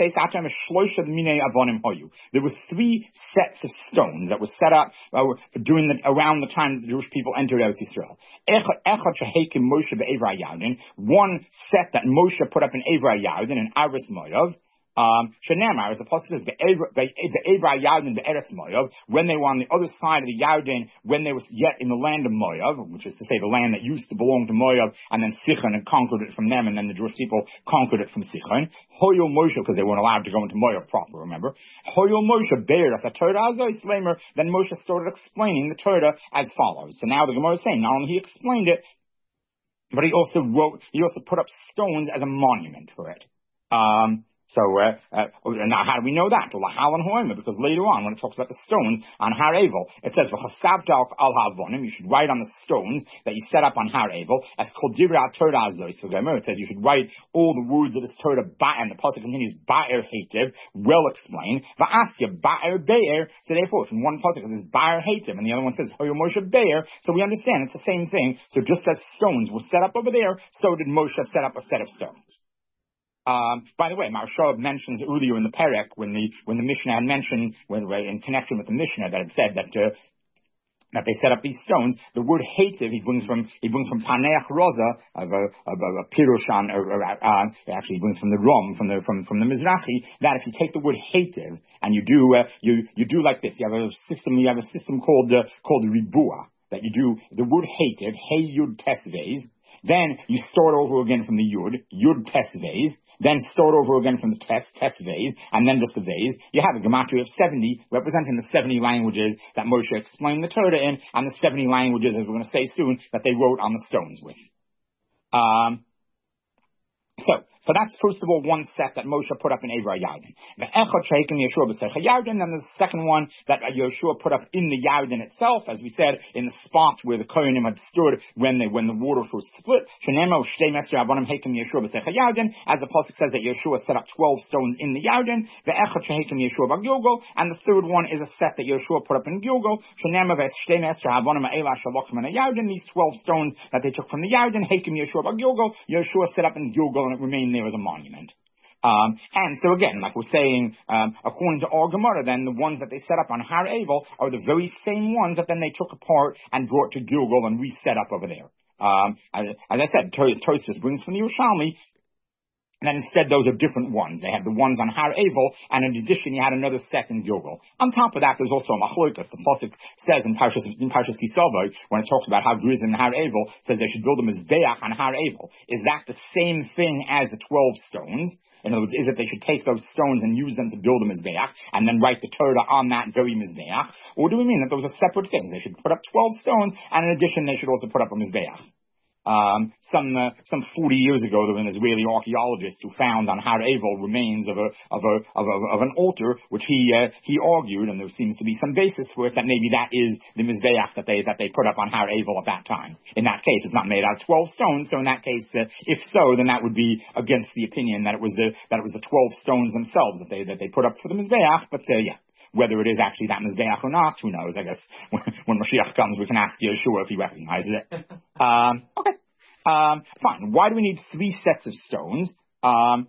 there were three sets of stones that were set up uh, during the, around the time that the Jewish people entered Eretz Yisrael. One set that Moshe put up in Eivra Yardin in Aris Moav. Um, Shenamar, as the Pasuk says, Be'evra Yarden Be'eretz Moav, when they were on the other side of the Yarden, when they were yet in the land of Moav, which is to say the land that used to belong to Moav, and then Sichon had conquered it from them, and then the Jewish people conquered it from Sichon. Hoyol Moshe, because they weren't allowed to go into Moav proper, remember? Hoyol Moshe Be'er, as a Torah Azoi Slamer, then Moshe started explaining the Torah as follows. So now the Gemara is saying, not only he explained it, but he also wrote, he also put up stones as a monument for it. Um, So, uh, uh, now how do we know that? Because later on, when it talks about the stones on Har Evel, it says, you should write on the stones that you set up on Har Evel, as called Divra Torah Azos. It says you should write all the words of this Torah, and the Pasuk continues, Ba'er Hativ, well explained, Va'asya Ba'er Be'er. So therefore, from one Pasuk it says Ba'er Hativ, and the other one says Hoyo Moshe Be'er. So we understand it's the same thing. So just as stones were set up over there, so did Moshe set up a set of stones. Um, by the way, Maharsha mentions earlier in the Perek, when the, when the Mishnah had mentioned, when, in connection with the Mishnah, that it said that, uh, that they set up these stones, the word hativ, he brings from, he brings from Paneach Rosa, of a, of a, a Pirushan, or, or, uh, actually he brings from the Rom, from the, from, from the Mizrahi, that if you take the word hativ, and you do, uh, you, you do like this, you have a system, you have a system called, uh, called Ribua, that you do the word hativ, hey yud tesvez, then you start over again from the Yud, Yud Tes Vez, then start over again from the Tes, Tes Vez, and then just the Vez. You have a gematria of seventy, representing the seventy languages that Moshe explained the Torah in, and the seventy languages, as we're going to say soon, that they wrote on the stones with. Um, So, so that's first of all one set that Moshe put up in Eivra Yardin. The Echad Sheikim Yeshua B'Secha Yardin, then there's the second one that Yeshua put up in the Yardin itself, as we said, in the spot where the Kohanim had stood when they, when the waters were split. Shenemo Shtei Mesri Avonim Heikim Yeshua B'Secha Yardin, as the Pasuk says that Yeshua set up twelve stones in the Yardin. The Echad Sheikim Yeshua B'Gilgal, and the third one is a set that Yeshua put up in Gilgal. Shenemo Shtei Mesri Avonim Eilah Shalochem in the Yardin, these twelve stones that they took from the Yardin, Heikim Yeshua B'Gilgal, Yeshua set up in Gilgal, and it remained there as a monument. Um, and so again, like we're saying, um, according to our Gemara, then the ones that they set up on Har Evel are the very same ones that then they took apart and brought to Gilgal and reset up over there. Um, as, as I said, Tosfos brings from the Yerushalmi. And then instead, those are different ones. They had the ones on Har Evel, and in addition, you had another set in Gilgal. On top of that, there's also a Machlokas. The Pasuk says in Parshas, in Parshas Kisavai, when it talks about how Grizim and Har Evel, says they should build a Mizbeach on Har Evel. Is that the same thing as the twelve stones? In other words, is it they should take those stones and use them to build a Mizbeach, and then write the Torah on that very Mizbeach? Or do we mean that those are separate things? They should put up twelve stones, and in addition, they should also put up a Mizbeach. Um, some uh, some forty years ago, there was an Israeli archaeologist who found on Har Evel remains of a of a of, a, of an altar, which he uh, he argued, and there seems to be some basis for it, that maybe that is the mizbeach that they that they put up on Har Evel at that time. In that case, it's not made out of twelve stones, so in that case, uh, if so, then that would be against the opinion that it was the that it was the twelve stones themselves that they that they put up for the mizbeach. But uh, yeah. Whether it is actually that Mizbeach or not, who knows? I guess when, when Mashiach comes, we can ask Yeshua if he recognizes it. Um, okay. Um, fine. Why do we need three sets of stones? Um,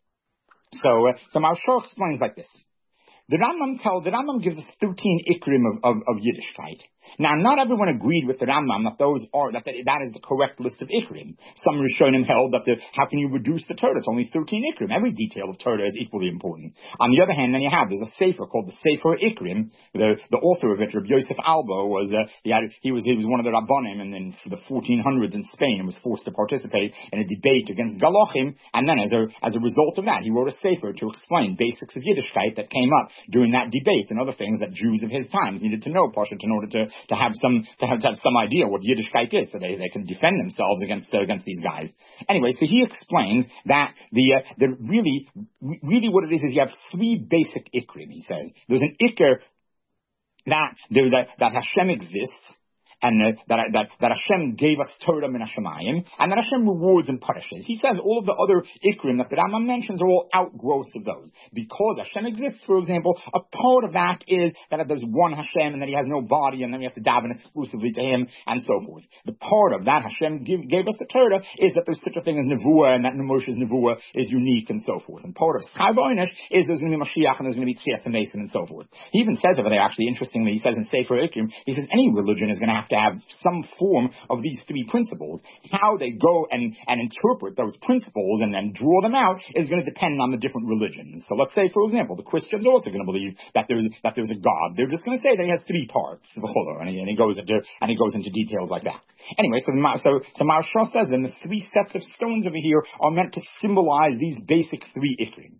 so, uh, so Maharsha explains like this. The Rambam tell, the Rambam gives us thirteen ikrim of, of, of Yiddishkeit. Now, not everyone agreed with the Rambam that those are, that, that that is the correct list of ikrim. Some Rishonim held that the, how can you reduce the Torah? It's only thirteen ikrim. Every detail of Torah is equally important. On the other hand, then you have, there's a sefer called the Sefer Ikrim. The, the author of it, Rabbi Yosef Albo, was, uh, he had, he was, he was one of the Rabbanim, and then for the fourteen hundreds in Spain, and was forced to participate in a debate against Galochim, and then as a, as a result of that, he wrote a sefer to explain basics of Yiddishkeit that came up during that debate and other things that Jews of his times needed to know, Pashat, in order to, to have some, to have, to have some idea what Yiddishkeit is, so they, they can defend themselves against, uh, against these guys. Anyway, so he explains that the, uh, the really, really what it is is you have three basic ikrim, he says. There's an ikr that, that, that Hashem exists, and uh, that, that, that Hashem gave us Torah min Hashemayim, and that Hashem rewards and punishes. He says all of the other Ikrim that the Rambam mentions are all outgrowths of those. Because Hashem exists, for example, a part of that is that there's one Hashem and that he has no body and then we have to daven exclusively to him and so forth. The part of that Hashem give, gave us the Torah is that there's such a thing as Nevuah and that Moshe's Nevuah is unique and so forth. And part of Schar B'Onesh is there's going to be Mashiach and there's going to be Tchias and Mason and so forth. He even says over there, actually, interestingly, he says in Sefer Ikrim, he says any religion is going to have to have some form of these three principles. How they go and, and interpret those principles and then draw them out is going to depend on the different religions. So let's say, for example, the Christians are also going to believe that there's that there's a God. They're just going to say that he has three parts, and he, and he goes into and he goes into details like that. Anyway, so so so Maharsha says then the three sets of stones over here are meant to symbolize these basic three Ikrim.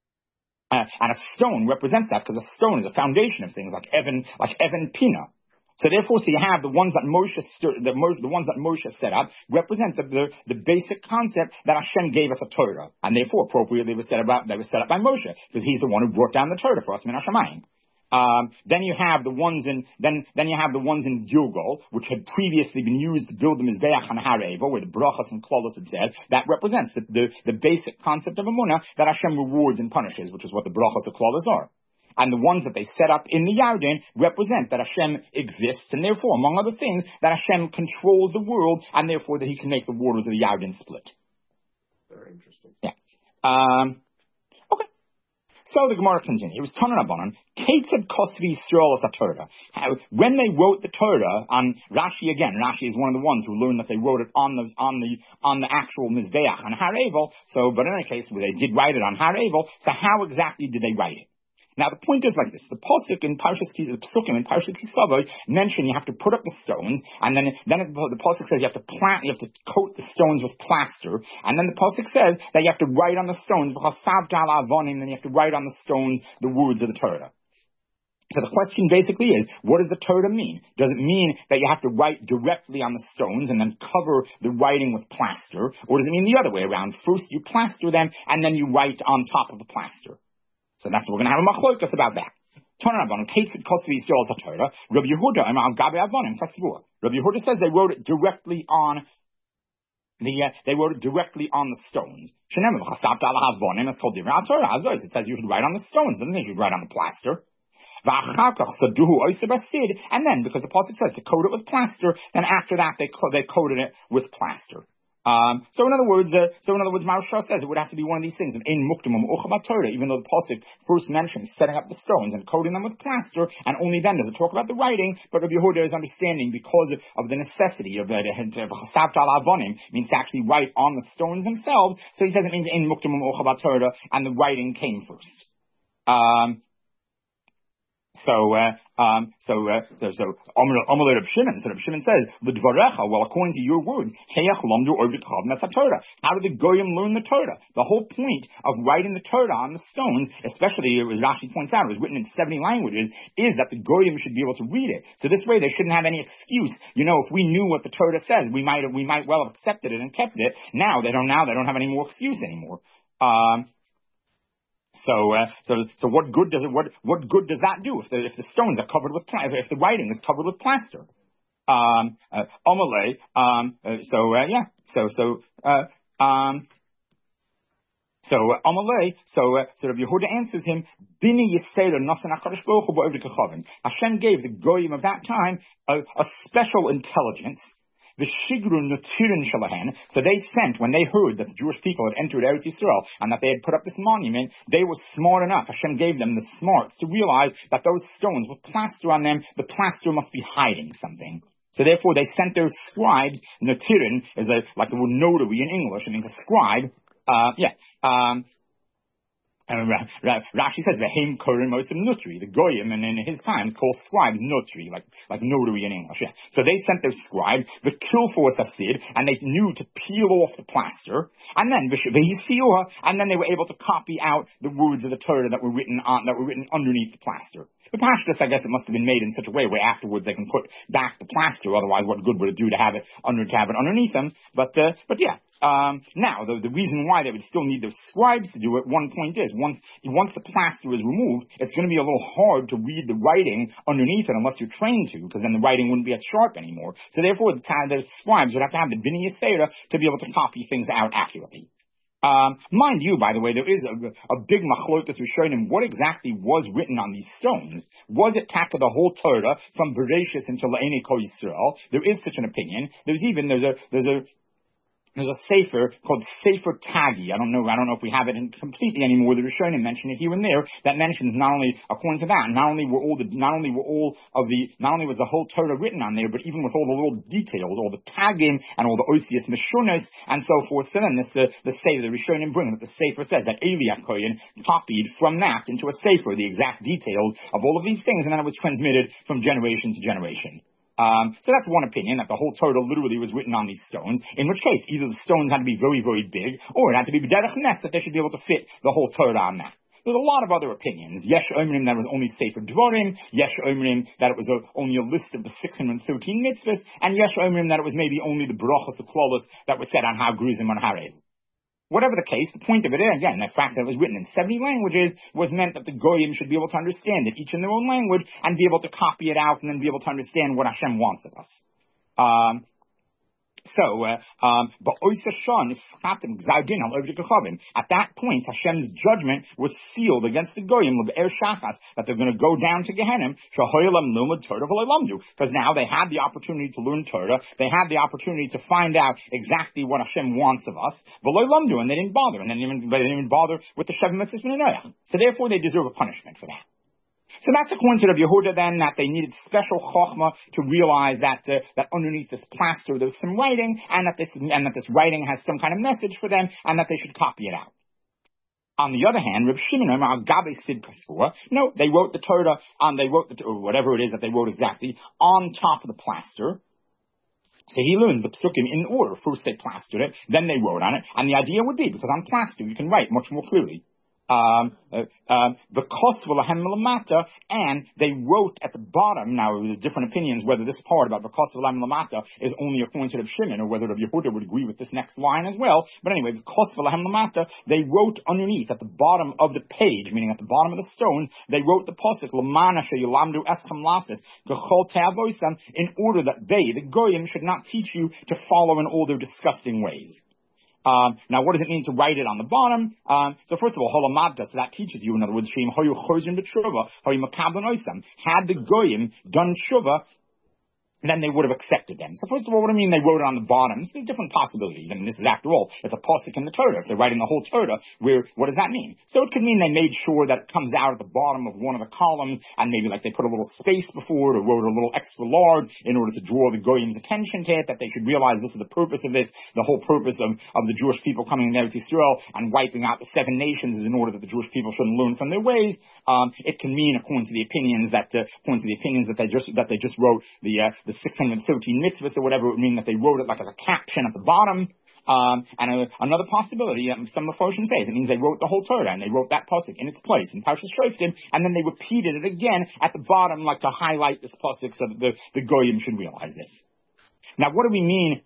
Uh, and a stone represents that because a stone is a foundation of things like Evan, like Evan Pina. So therefore, so you have the ones that Moshe, the, the ones that Moshe set up represent the, the, the basic concept that Hashem gave us a Torah, and therefore appropriately they were set up, they were set up by Moshe because he's the one who brought down the Torah for us, min Hashemayim. Um, then you have the ones in then then you have the ones in Gilgal, which had previously been used to build the Mizbeach on Har Evo, where the brachas and klolos had said. That represents the, the, the basic concept of Emunah that Hashem rewards and punishes, which is what the brachas and klolos are. And the ones that they set up in the Yarden represent that Hashem exists, and therefore, among other things, that Hashem controls the world, and therefore that he can make the waters of the Yarden split. Very interesting. Yeah. Um, okay. So the Gemara continues. It was Tanan Abanan. Ketzad Kosvi Yisrael as Torah. When they wrote the Torah on Rashi again, Rashi is one of the ones who learned that they wrote it on the on the on the actual Mizbeach on Har Evo. So, but in any case, where they did write it on Har Evo. So how exactly did they write it? Now the point is like this: the pasuk in Parshas Kisavos, the psukim in Parshas Kisavos mention you have to put up the stones, and then then it, the pasuk says you have to plant, you have to coat the stones with plaster, and then the pasuk says that you have to write on the stones because savta ala avonim, then you have to write on the stones the words of the Torah. So the question basically is, what does the Torah mean? Does it mean that you have to write directly on the stones and then cover the writing with plaster, or does it mean the other way around? First you plaster them and then you write on top of the plaster. So that's what we're going to have a machlokas about that. Rabbi Yehuda Rabbi Yehuda says they wrote it directly on the uh, they wrote it directly on the stones. It says you should write on the stones, it doesn't say you should write on the plaster. And then, because the pasuk says to coat it with plaster, then after that they co- they coated it with plaster. Um, so in other words, uh, so in other words, Maharsha says it would have to be one of these things. In muktamum uchabat Torah, even though the pasuk first mentions setting up the stones and coating them with plaster, and only then does it talk about the writing. But Rabbi Yehuda is understanding because of, of the necessity of the chasav al avonim means to actually write on the stones themselves. So he says it means in muktamum uchabat Torah, and the writing came first. Um, So, uh, um, so, uh, so, so, Amalei Reb Shimon, so Reb Shimon says, L'dvarecha, well, according to your words, Heyach lamdu orbit chav that's Torah. How did the Goyim learn the Torah? The whole point of writing the Torah on the stones, especially, as Rashi points out, it was written in seventy languages, is that the Goyim should be able to read it. So this way they shouldn't have any excuse. You know, if we knew what the Torah says, we might have, we might well have accepted it and kept it. Now they don't, now they don't have any more excuse anymore. Um, So, uh, so, so what good does it, what, what good does that do if the, if the stones are covered with, pla- if the writing is covered with plaster? Um, uh, Amalei, um, uh, so, uh, yeah, so, so, uh, um, so, uh, Amalei, so, uh, so Rabbi Yehuda answers him, Bini Yisera Nasan HaKadosh Baruch Hu Ba'ovdei Kachavim. Hashem gave the Goyim of that time a, a special intelligence. The Shigrun Nutirin Shalahan, so they sent, when they heard that the Jewish people had entered Eretz Yisrael and that they had put up this monument, they were smart enough, Hashem gave them the smarts to realize that those stones with plaster on them, the plaster must be hiding something. So therefore they sent their scribes, Nutirin is a, like the word notary in English, it means a scribe, uh, yeah, um, Uh, Rashi says the Haim Korin most of notary, the Goyim, and in his times called scribes notary, like like notary in English. Yeah. So they sent their scribes, the kilfor sasid, and they knew to peel off the plaster, and then and then they were able to copy out the words of the Torah that were written on that were written underneath the plaster. The pashtus, I guess, it must have been made in such a way where afterwards they can put back the plaster. Otherwise, what good would it do to have it under to have it underneath them? But uh, but yeah. Um, now, the, the reason why they would still need those scribes to do it, one point is, once, once the plaster is removed, it's going to be a little hard to read the writing underneath it unless you're trained to, because then the writing wouldn't be as sharp anymore. So therefore, the, the scribes would have to have the Bnei Yisera to be able to copy things out accurately. Um, mind you, by the way, there is a, a big machlokas Rishonim. What exactly was written on these stones? Was it taka the whole Torah from Bereshis until La'enei Kol Yisrael? There is such an opinion. There's even, there's a, there's a, There's a sefer called Sefer Tagi. I don't know. I don't know if we have it in completely anymore. The Rishonim mention it here and there. That mentions not only, according to that, not only were all the, not only were all of the, not only was the whole Torah written on there, but even with all the little details, all the Tagim and all the Osius Mishunas and so forth. So then this, uh, the sefer, the Rishonim bring that the sefer says that Eli HaKohen copied from that into a sefer the exact details of all of these things, and then it was transmitted from generation to generation. Um, so that's one opinion, that the whole Torah literally was written on these stones, in which case either the stones had to be very, very big, or it had to be b'derech nes, that they should be able to fit the whole Torah on that. There's a lot of other opinions. Yesh Omrim that it was only Sefer Dvarim, Yesh Omrim that it was a, only a list of the six hundred thirteen mitzvahs, and Yesh Omrim that it was maybe only the brachos, the klolos, that was said on Ha Gruzim on Harev. Whatever the case, the point of it is, again, the fact that it was written in seventy languages was meant that the Goyim should be able to understand it, each in their own language, and be able to copy it out and then be able to understand what Hashem wants of us. Um, So, uh, um, at that point, Hashem's judgment was sealed against the Goyim, that they're going to go down to Gehenna, because now they had the opportunity to learn Torah, they had the opportunity to find out exactly what Hashem wants of us, and they didn't bother, and they didn't even, they didn't even bother with the Sheva Mitzvahs B'nai Noach. So therefore, they deserve a punishment for that. So that's according to Rabbi Yehuda then, that they needed special chokhmah to realize that uh, that underneath this plaster there's some writing, and that this and that this writing has some kind of message for them, and that they should copy it out. On the other hand, Rabbi Shimon, no, they wrote the Torah on, they wrote the, or whatever it is that they wrote exactly, on top of the plaster. So he learns the psukim in order. First they plastered it, then they wrote on it, and the idea would be, because on plaster you can write much more clearly. Um, uh, um, the kosvulahem lamata, and they wrote at the bottom. Now, there's different opinions whether this part about the kosvulahem lamata is only according to Reb Shimon, or whether Reb Yehuda would agree with this next line as well. But anyway, the kosvulahem lamata, they wrote underneath at the bottom of the page, meaning at the bottom of the stones, they wrote the pasuk lamana sheyilamdu eschem lasis gechol te'avoisam, in order that they, the goyim, should not teach you to follow in all their disgusting ways. Um, now, what does it mean to write it on the bottom? Um, so first of all, holamadda, so that teaches you, in other words, had the goyim done tshuva, then they would have accepted them. So first of all, what do I mean they wrote it on the bottom? So there's different possibilities. I mean, this is, after all, it's a pasuk in the Torah. If they're writing the whole Torah, where, what does that mean? So it could mean they made sure that it comes out at the bottom of one of the columns, and maybe like they put a little space before it, or wrote a little extra large in order to draw the goyim's attention to it, that they should realize this is the purpose of this. The whole purpose of, of the Jewish people coming into Eretz Yisrael and wiping out the seven nations is in order that the Jewish people shouldn't learn from their ways. Um, it can mean, according to the opinions that, uh, according to the opinions that they just, that they just wrote the, uh, the six hundred thirteen mitzvahs or whatever, it would mean that they wrote it like as a caption at the bottom. Um, and a, another possibility, um, some Mephoshim says, it means they wrote the whole Torah, and they wrote that pasuk in its place in Parshas Shoftim, and then they repeated it again at the bottom, like to highlight this pasuk so that the, the goyim should realize this. Now, what do we mean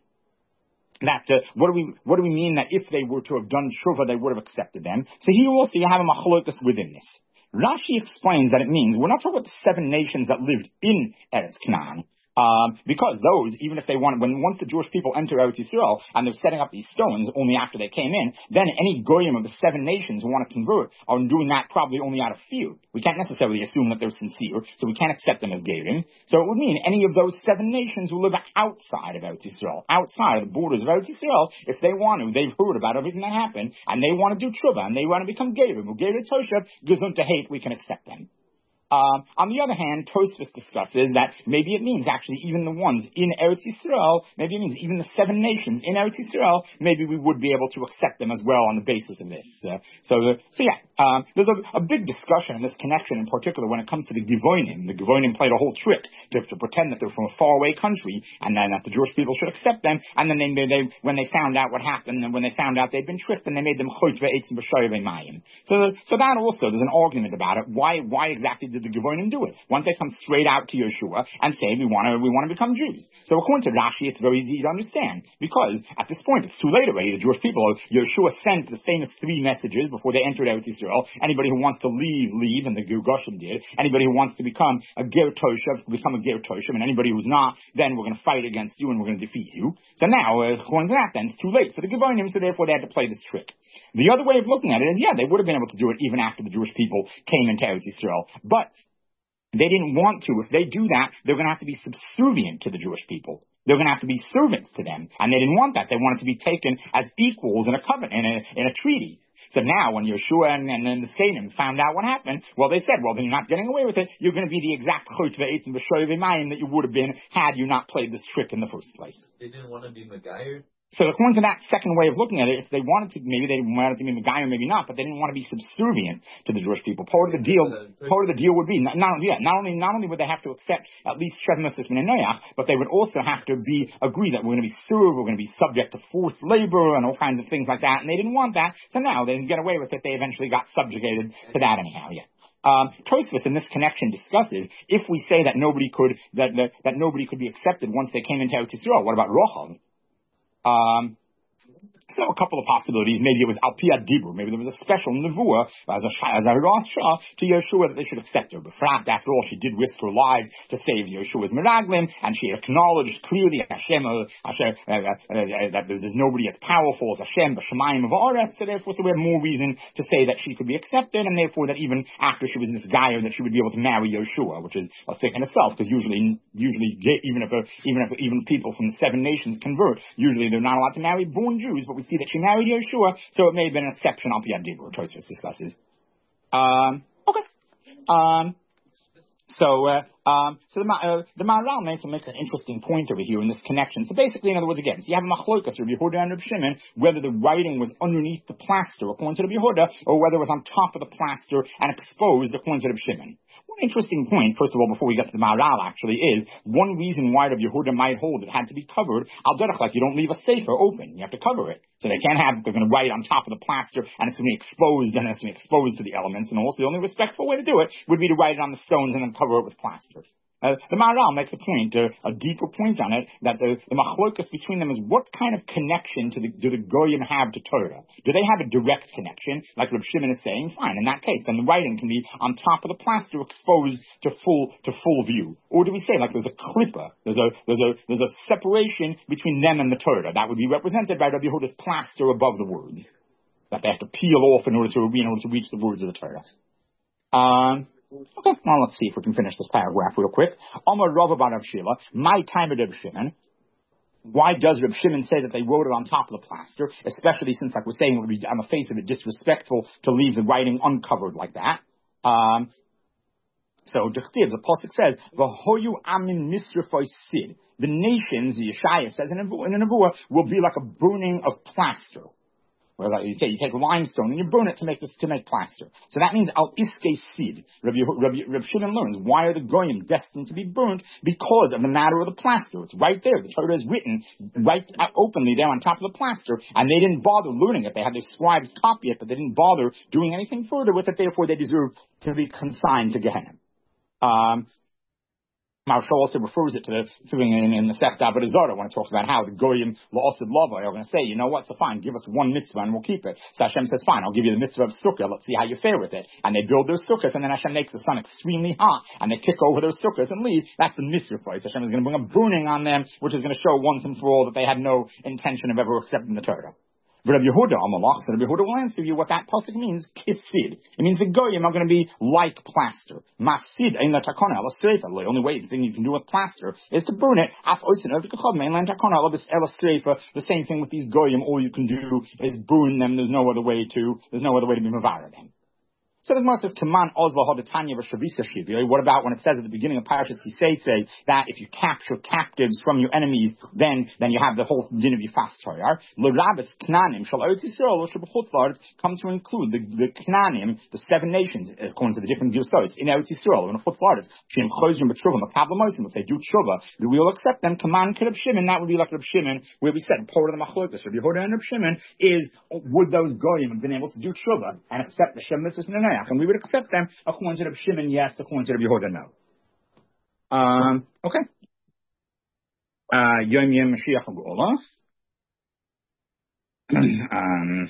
that, uh, what do we, what do we mean that if they were to have done tshuva, they would have accepted them? So here also you have a machlokas within this. Rashi explains that it means, we're not talking about the seven nations that lived in Eretz Canaan. Um, because those, even if they want, when once the Jewish people enter Eretz Yisrael and they're setting up these stones only after they came in, then any goyim of the seven nations who want to convert are doing that probably only out of fear. We can't necessarily assume that they're sincere, so we can't accept them as goyim. So it would mean any of those seven nations who live outside of Eretz Yisrael, outside of the borders of Eretz Yisrael, if they want to, they've heard about everything that happened, and they want to do tshuva, and they want to become goyim, who goyim toshav, gesund to hate, we can accept them. Um, on the other hand, Tosfos discusses that maybe it means actually even the ones in Eretz Yisrael, maybe it means even the seven nations in Eretz Yisrael, maybe we would be able to accept them as well on the basis of this. Uh, so, the, so yeah, um, there's a, a big discussion in this connection, in particular when it comes to the Givonim. The Givonim played a whole trick to, to pretend that they're from a faraway country, and then that the Jewish people should accept them. And then they, they when they found out what happened, and when they found out they'd been tricked, and they made them chot ve'etzim b'shoyve mayim. So, so that also there's an argument about it. Why, why exactly did did the Gevonim do it? Why don't they come straight out to Yeshua and say, we want to, we want to become Jews? So according to Rashi, it's very easy to understand, because at this point, it's too late already. The Jewish people, Yeshua sent the famous three messages before they entered Eretz Yisrael. Anybody who wants to leave, leave, and the Gilgoshim did. Anybody who wants to become a Ger Toshav, become a Ger Toshav, and anybody who's not, then we're going to fight against you and we're going to defeat you. So now, uh, according to that, then it's too late for the Gevonim, so therefore they had to play this trick. The other way of looking at it is, yeah, they would have been able to do it even after the Jewish people came into Eretz Yisrael, but they didn't want to. If they do that, they're going to have to be subservient to the Jewish people. They're going to have to be servants to them, and they didn't want that. They wanted to be taken as equals in a covenant, in a, in a treaty. So now, when Yeshua and, and then the Skenim found out what happened, well, they said, well, then you're not getting away with it. You're going to be the exact chut ve'etz and v'shoy v'mayim that you would have been had you not played this trick in the first place. They didn't want to be Megayer? So according to that second way of looking at it, if they wanted to, maybe they wanted to be Megayer, maybe not, but they didn't want to be subservient to the Jewish people. Part of the deal, part of the deal would be, not, not, yeah, not only, not only would they have to accept at least Shev Mitzvahs Min Noach, but they would also have to be, agree that we're going to be served, we're going to be subject to forced labor and all kinds of things like that, and they didn't want that, so now they didn't get away with it, they eventually got subjugated to that anyhow, yeah. Um, Tosfos in this connection discusses, if we say that nobody could, that, that, that nobody could be accepted once they came into Eretz Yisrael, what about Rochav? Um, so a couple of possibilities. Maybe it was Al Piyat Dibur. Maybe there was a special nevuah as a as a Rosh Shah to Yeshua that they should accept her. But after all, she did risk her lives to save Yeshua's Meraglim, and she acknowledged clearly Hashem, uh, Hashem uh, uh, uh, that there's nobody as powerful as Hashem, B'Shamayim of Aretz. So therefore, so we have more reason to say that she could be accepted, and therefore that even after she was in this Gaia, that she would be able to marry Yeshua, which is a thing in itself, because usually, usually even if a, even if even people from the seven nations convert, usually they're not allowed to marry born Jews. But we see that she married Yeshua, so it may have been an exception. Al Piyat Dibur, Tosfos discusses. Um, okay. Um, so, uh, um, so the, uh, the Maharal makes, makes an interesting point over here in this connection. So basically, in other words, again, so you have a machlokas, Rabbi Yehuda and Rabbi Shimon, whether the writing was underneath the plaster, according to Rabbi Yehuda, or whether it was on top of the plaster and exposed, according to Rabbi Shimon. One interesting point, first of all, before we get to the Maharal, actually, is one reason why Rabbi Yehuda might hold it had to be covered. Al derech, like you don't leave a sefer open, you have to cover it. So they can't have, they're going to write on top of the plaster, and it's going to be exposed, and it's going to be exposed to the elements, and also the only respectful way to do it would be to write it on the stones and then cover it with plaster. Uh, the Maharal makes a point, uh, a deeper point on it, that the, the machlokas between them is what kind of connection to the, do the Goyim have to Torah? Do they have a direct connection, like Reb Shimon is saying? Fine, in that case, then the writing can be on top of the plaster, exposed to full, to full view. Or do we say, like there's a klippa, there's a, there's a, there's a separation between them and the Torah? That would be represented by Rabbi Yehuda's plaster above the words, that they have to peel off in order to, in order to reach the words of the Torah. Um, Okay, now let's see if we can finish this paragraph real quick. Amar Rava bar Rav Shila, my time of Reb Shimon. Why does Reb Shimon say that they wrote it on top of the plaster? Especially since, like we're saying, it would be on the face of it disrespectful to leave the writing uncovered like that. Um, so, the the Pasuk says, "V'hoyu amin misrafoi sid." The nations, the Yeshaya says in a nevuah, will be like a burning of plaster. Well, you take, you take limestone and you burn it to make this, to make plaster. So that means al iske sid. Rabbi, Rabbi, Rabbi Shimon learns, why are the goyim destined to be burnt? Because of the matter of the plaster. It's right there. The Torah is written right openly there on top of the plaster, and they didn't bother learning it. They had their scribes copy it, but they didn't bother doing anything further with it. Therefore, they deserve to be consigned to Gehenna. Um, Maharal also refers it to the to in, in the Sefta Avodah Zarah when it talks about how the Goyim la'asid lava are going to say, you know what, so fine, give us one mitzvah and we'll keep it. So Hashem says, fine, I'll give you the mitzvah of sukkah, let's see how you fare with it. And they build their sukkahs, and then Hashem makes the sun extremely hot, and they kick over their sukkahs and leave. That's the mitzvah. Hashem is going to bring a burning on them, which is going to show once and for all that they had no intention of ever accepting the Torah. But Rabbi Yehuda, Amalach, so Rabbi Yehuda will answer you what that pasuk means, kisid. It means the goyim are going to be like plaster. Masid ein la takona ala streifa. The only way, the thing you can do with plaster is to burn it. Af oisin of kachad mein la takona ala streifa. The same thing with these goyim. All you can do is burn them. There's no other way to, there's no other way to be mavara them. So the Gemara says, Taman Ozla Hodatanya Vashavisa Shivi. What about when it says at the beginning of Parashas Kiseitze that if you capture captives from your enemies, then then you have the whole din of Yifas Toyar. L'Rabbis Knanim Shal Eretz Yisrael L'Shabachutlards come to include the, the Knanim, the seven nations, according to the different Gilstos, in Eretz Yisrael, in the Chutlards. Shem Chozrim B'Tshuvah, Makablamosim, if they do Tshuva, we will accept them. Kaman Reb Shimon, that would be like Reb Shimon, where we said, part of the Machlokas, Rabbi Yehuda and Reb Shimon, is, would those Goyim have been able to do Tshuva and accept the Shem Mitzvah? Shayach. And we would accept them according to Reb Shimon, yes, according to Reb Yehuda, no. Um, okay. Uh, Yom Yom Mashiach HaGeula. um,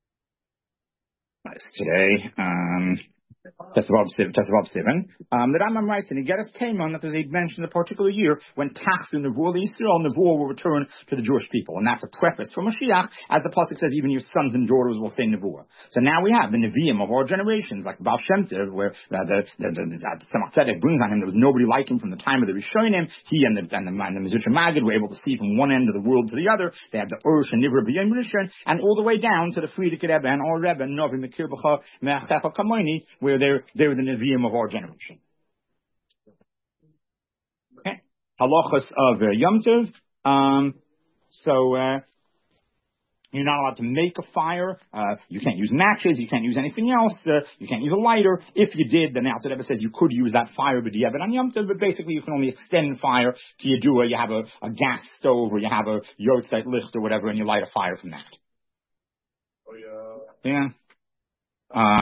nice today. Um, Tesavav seven. Um, the Rambam writes, and he get us Taimon that there's a mention a particular year when Tachsu Nevuah Yisrael Nevuah will return to the Jewish people, and that's a preface for Mashiach, as the pasuk says, even your sons and daughters will say Nevuah. So now we have the Nevi'im of our generations, like Baal Shem Tov, where uh, the the the, the, the Tzemach Tzedek brings on him. There was nobody like him from the time of the Rishonim. He and the and the, and the Mezritch Magid were able to see from one end of the world to the other. They had the Urush and Nivra B'Yom Rishon, and all the way down to the Frierdiker Rebbe and our Rebbe Novi Mekir B'cha Me'achecha Kamoini, where they're they're the Nevi'im of our generation. Okay. Halachas of uh, Yom Tov. Um, so uh, you're not allowed to make a fire. Uh, you can't use matches. You can't use anything else. Uh, you can't use a lighter. If you did, then the Alter Rebbe says you could use that fire b'diavad on Yom Tov, but basically you can only extend fire to Yedua. You have a, a gas stove or you have a Yortzeit licht or whatever, and you light a fire from that. Oh, yeah. Yeah. Uh,